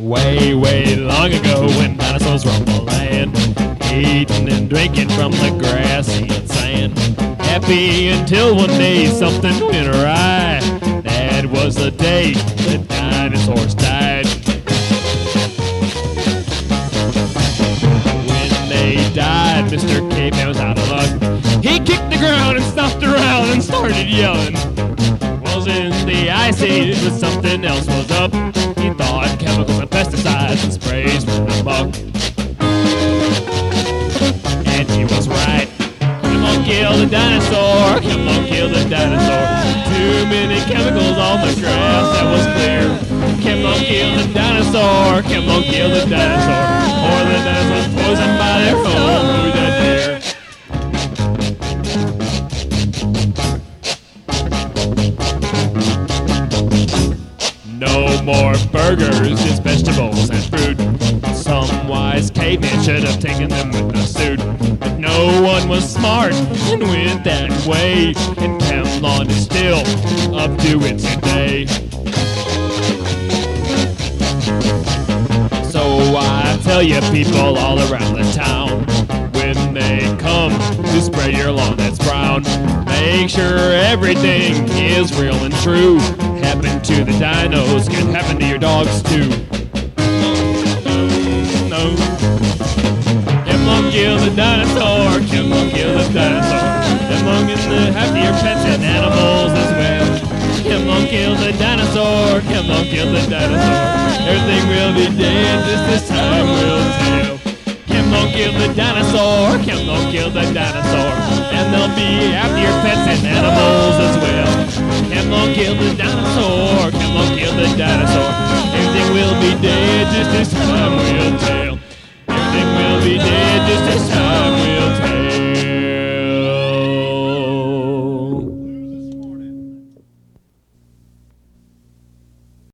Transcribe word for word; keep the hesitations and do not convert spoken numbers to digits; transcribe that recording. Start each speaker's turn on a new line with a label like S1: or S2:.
S1: Way, way long ago when dinosaurs roamed the land, eating and drinking from the grassy and sand. Happy until one day something went awry. That was the day the dinosaurs died. When they died, Mister Caveman was out of luck. He kicked the ground and stomped around and started yelling. Was in the ice age, but something else was up. He thought chemicals and pesticides and sprays were the buck. And he was right. Come on, kill the dinosaur. Come on, kill the dinosaur. Too many chemicals on the grass, that was clear. Come on, kill the dinosaur. Come on, kill the dinosaur. Or the dinosaurs poisoned by their own food that dare. No more burgers, just vegetables and fruit. Some wise caveman should have taken them with a suit. But no one was smart and went that way. And Camelon is still up to it today. So I tell you people all around the town, when they come to spray your lawn that's brown, make sure everything is real and true. Happen to the dinos can happen to your dogs too. No. Come on, kill the dinosaur. Come on, kill the dinosaur. Come on, get the happier pets and animals as well. Come on, kill the dinosaur. Come on, kill the dinosaur. Everything will be dead, just this time we'll tell. Come on, kill the dinosaur. Come on, kill the dinosaur. And there'll be happier pets and animals as well. Come on, kill the dinosaur. Come on, kill the dinosaur. Everything will be dead, just this time we'll tell. Everything will be dead, just this time.